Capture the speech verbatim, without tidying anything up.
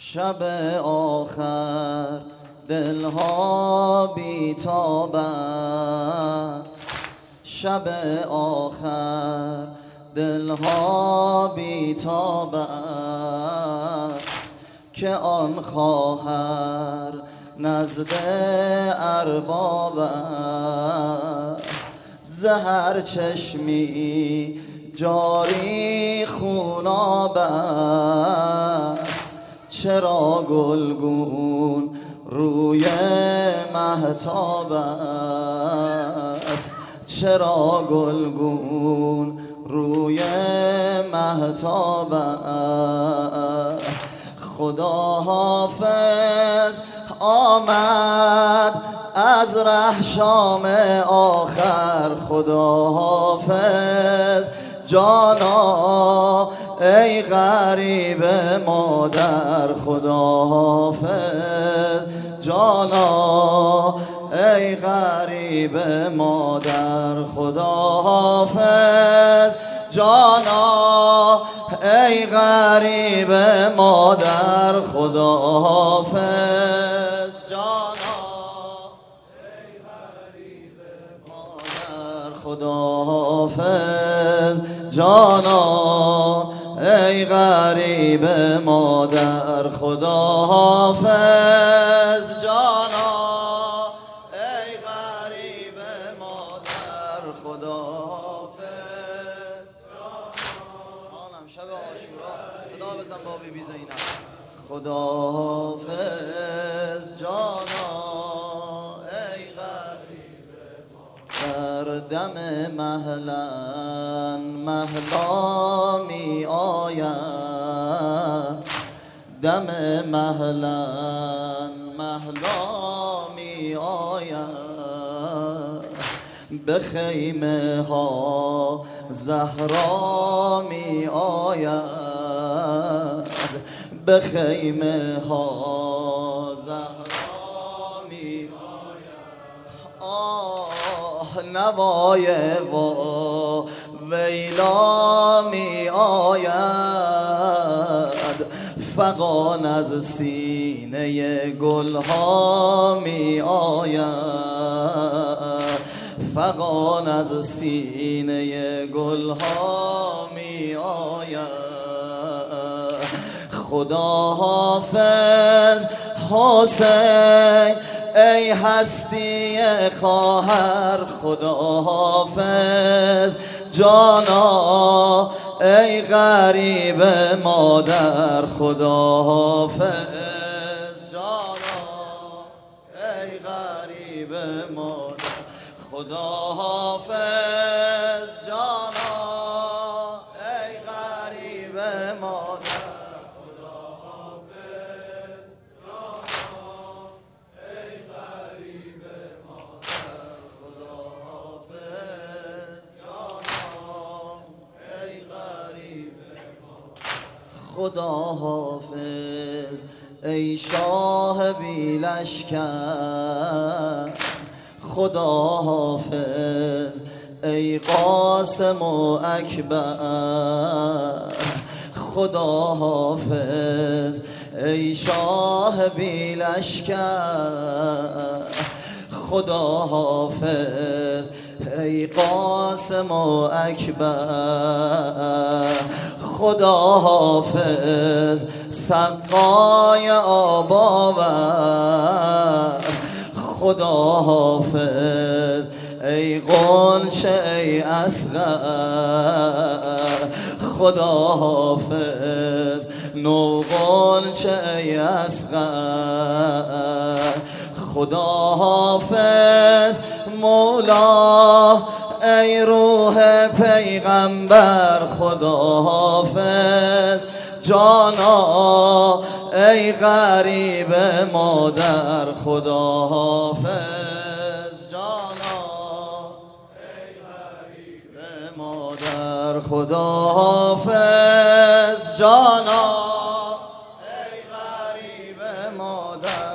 شب آخر دلها بی‌تاب است، شب آخر دلها بی‌تاب است که آن خواهر نزد ارباب است. زهر چشمی جاری خوناب است، چرا گلگون روی مهتاب است، چرا گلگون روی مهتاب است. خدا حافظ آمد از ره شام آخر، خدا حافظ جانا ای غریب مادر، خدا حافظ جانا ای غریب مادر، خدا حافظ جانا ای غریب مادر، خدا حافظ جانا ای غریب مادر، خدا حافظ جانا ای غریب مادر، خدا حافظ جانا ای غریب مادر، خدا حافظ جانا. شب عاشورا صدا بزن با بی بی زینب، خدا حافظ جانا ای غریب مادر. دم مهلن مهلا می آید، دم مهلن مهلا می آید، به خیمه ها زهرا می آید، به خیمه ها زهرا می آید. آه نوای و ویلا می آید، فغان از سینه گلها می آید، فغان از سینه گلها می آید. خدا حافظ حسین ای هستی خواهر، خدا حافظ جانا ای غریب مادر، خدا حافظ جانا ای غریب مادر، خدا حافظ جانا ای غریب مادر، خدا حافظ جانا ای غریب مادر، خدا حافظ جانا ای غریب مادر. خدا حافظ ای شاه بی لشکر، خدا حافظ ای قاسم و اکبر، خدا حافظ ای شاه بی لشکر، خدا حافظ ای قاسم و اکبر، خدا حافظ سقای آب آور، خدا حافظ ای غنچه ای اصغر، خدا حافظ نو غنچه ای اصغر، خدا حافظ مولا ای روح پیغمبر، خدا حافظ جانا ای غریب مادر، خدا حافظ جانا ای غریب مادر، خدا حافظ جانا ای غریب مادر.